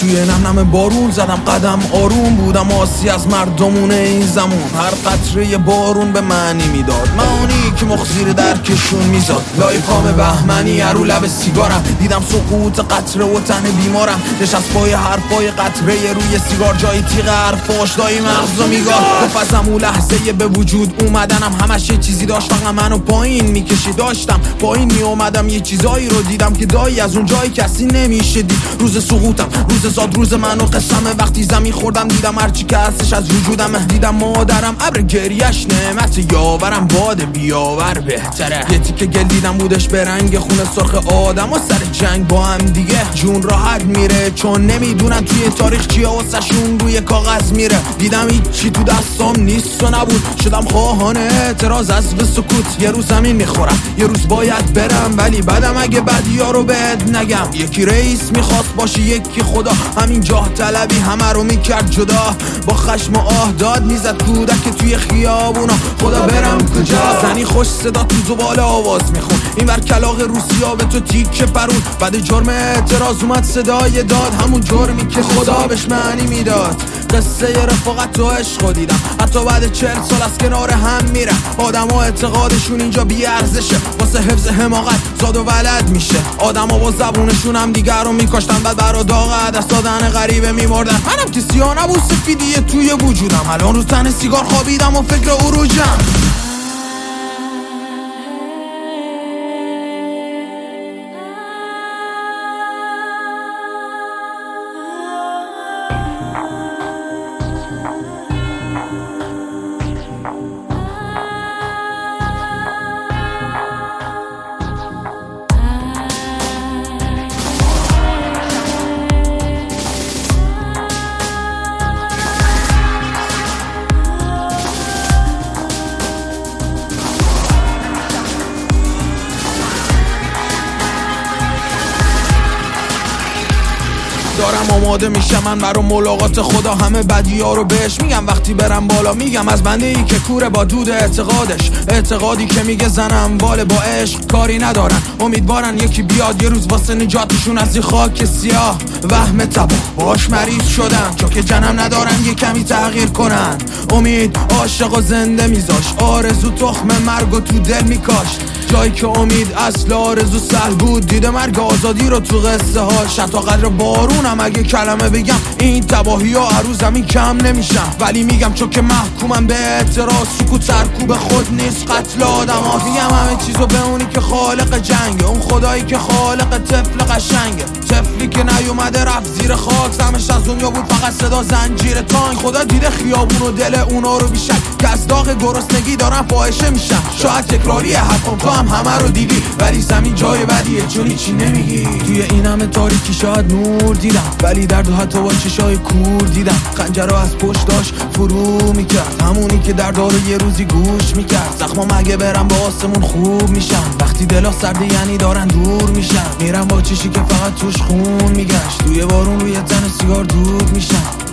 توی نم بارون زدم قدم آروم بودم آسی از مردمون این زمون. هر قطره بارون به معنی میداد معانی که مخزیر در کشون میزاد. لای پام بهمنی رو لب سیگارم دیدم سقوط قطره و تن بیمارم. نشست پای حرفای قطره روی سیگار جای تیغ حرفاش دایی مغزو میگار. گفتم اون لحظه به وجود اومدنم همش یه چیزی داشت فقط منو پایین میکشی. داشتم پایین میومدم یه چیزایی رو دیدم که دایی از اون جای کسی نمیشه دید. روز سقوطم روز زاد روز منو قسمه. وقتی زمین خوردم دیدم هرچی که هستش از وجودم. دیدم مادرم ابر گریش نعمت یاورم باد بیاور بهتره. یه تیکه گل دیدم بودش به رنگ خون سرخ آدم و سر جنگ با هم دیگه جون راحت میره چون نمیدونن توی تاریخ چیه واسشون روی کاغذ میره. دیدم هیچی تو دستام نیست و نبود شدم خواهان اعتراض از به سکوت. یه روز زمین میخورم یه روز باید برم ولی بعدم اگه بدیا رو بهت نگم. یکی رئیس میخواست باشی یکی خدا همین جاه طلبی همه رو میکرد جدا. با خشم و آه داد میزد کودک توی خیابونا خدا برم کجا. زنی خوش صدا تو زباله آواز میخون این ور کلاغ روسیا به تو تیک پرون. بعد جرم اعتراض اومد صدای داد همون جرمی که خدا بهش معنی میداد. قصه رفاقت و عشق دیدم حتی بعد 40 سال از کنار هم میرم. آدم ها اعتقادشون اینجا بی ارزشه واسه حفظ حماقت زاد و ولد میشه. آدم ها با زبونشون هم دیگر رو میکاشتن بعد برا داغ دست دادن غریبه میمردن. منم که سیاه نبود سفیدیه توی وجودم الان رو تن سیگار خوابیدم و فکر عروجم. دارم آماده میشم من برای ملاقات خدا. همه بدی‌ها رو بهش میگم وقتی برم بالا. میگم از بنده ای که کوره با دود اعتقادش. اعتقادی که میگه زنم باله با عشق کاری ندارن. امیدوارن یکی بیاد یه روز واسه نجاتشون از این خاک سیاه. وهم تباه باش مریض شدن چون که جنم ندارن یه کمی تغییر کنن. امید عاشق و زنده میذاش آرزو تخم مرگ و تو دل میکاشت. جایی که امید اصل آرزو سهل بود دیده مرگ آزادی رو تو قصه هاش. حتی قدر بارونم اگه کلمه بگم این تباهی ها هر روز زمین کم نمیشم. ولی میگم چون که محکومم به اعتراض سکوت سرکوب خود نیست قتل آدم ها. میگم همه چیزو به اونی که خالق جنگه اون خدایی که خالق طفل قشنگه. طفلی که نیومده رفت زیر خاک سمش از دنیا بود فقط صدا زنجیر تانک. خدا دیده خیابون و دل اونا رو بیشک که از داغ گرسنگی دارن فاحشه میشن. شاید تکراریه حرفم تو هم همه رو دیدی ولی زمین جای بدیه چون هیچی نمیگی. توی این همه تاریکی شاید نور دیدم ولی درد و حتی با چشای کور دیدم. خنجر از پشتاش فرو میکرد همونی که درد رو یه روزی گوش میکرد. زخمام اگه برم با آسمون خوب میشن وقتی دلا سرده یعنی دارن دور میشن. میرم با چشی که فقط توش خون میگشت توی بارون روی تن سیگار دود میشن.